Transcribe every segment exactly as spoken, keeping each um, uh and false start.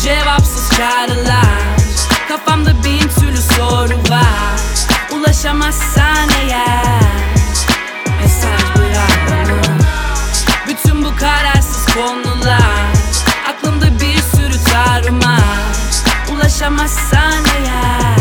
cevapsız çağrılar, kafamda bin türlü soru var. Ulaşamazsan eğer mesaj bırak bana. Bütün bu kararsız konular, aklımda bir sürü tarumar. Ulaşamazsan eğer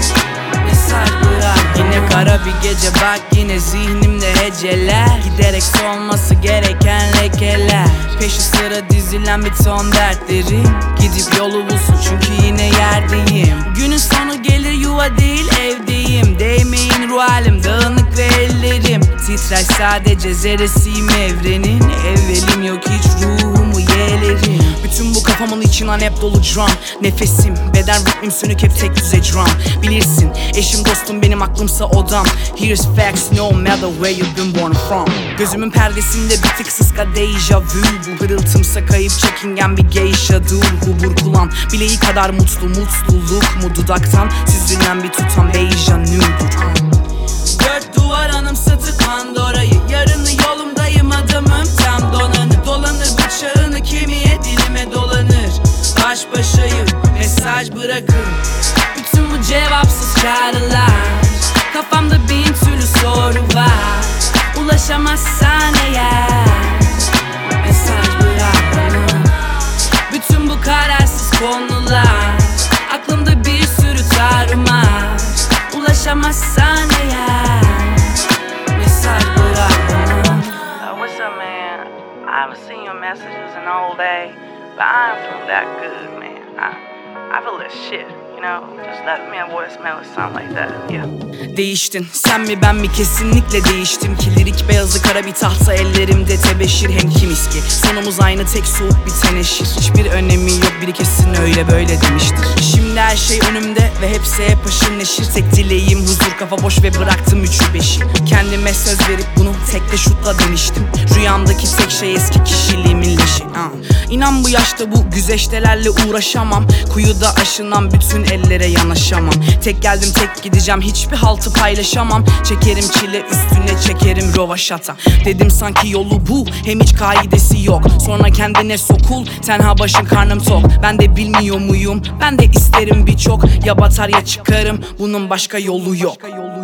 mesaj bırak bana. Yine kara bir gece bak, yine zihnimde heceler, giderek solması gereken lekeler. Peşi sıra dizilen bir ton dertlerim, gidip yolu bulsun çünkü yine yerdeyim. Günün sonu gelir, yuva değil evdeyim. Değmeyin ruh halim dağınık ve ellerim titrer, sadece zerresiyim evrenin. Evvelim yok hiç, ruhumu yeğlerim. Bütün bu kafamın içinden hep dolu drum. Nefesim, beden ritmim sönük, hep tek düze drum. Bilirsin eşim dostum benim, aklımsa odam. Here's facts no matter where you've been born from. Gözümün perdesinde bir tık sıska deja vu. Bu hırıltımsa kayıp çekingen bir geisha dur. Hubur kulan bileği kadar mutlu, mutluluk mu dudaktan süzülen bir tutam beija nude. Dört duvar anımsatır Pandora'yı, yarını yolumdayım adamım tam donanır. Dolanır bıçağını kemiğe, dilime dolanır. Baş başayım, mesaj bırakın. Bütün bu cevapsız çağrılar, kafamda bin türlü soru var. Ulaşamazsan eğer mesaj bırak bana. Bütün bu kararsız konular, aklımda bir sürü tarumar. Ulaşamazsan eğer mesaj bırak bana. Uh, what's up, man? I haven't seen your messages in all day, but I don't feel that good, man. I, I feel this shit, you know? Just left me a voicemail or something like that, yeah. Değiştin, sen mi ben mi? Kesinlikle değiştim ki. Lirik beyazı kara bir tahta, ellerimde tebeşir hem kimiski. Sonumuz aynı, tek soğuk bir teneşir. Hiçbir önemi yok, biri kesin öyle böyle demiştir. Şimdi her şey önümde ve hepsi hep aşırı neşir. Tek dileğim huzur, kafa boş ve bıraktım üçü beşi. Kendime söz verip bunu tekte şutla demiştim. Rüyamdaki tek şey eski kişiliğimin leşi. uh. İnan bu yaşta bu güzeştelerle uğraşamam. Kuyuda aşınan bütün ellere yanaşamam. Tek geldim tek gideceğim, hiçbir haltı paylaşamam. Çekerim çile üstüne çekerim rovaşata. Dedim sanki yolu bu, hem hiç kaidesi yok. Sonra kendine sokul, tenha başın karnım tok. Ben de bilmiyor muyum, ben de isterim birçok. Ya batar ya çıkarım, bunun başka yolu yok.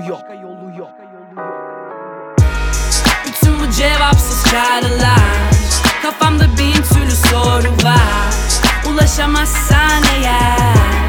Bütün bu cevapsız çağrılar, kafamda bin türlü soru var. Ulaşamazsan eğer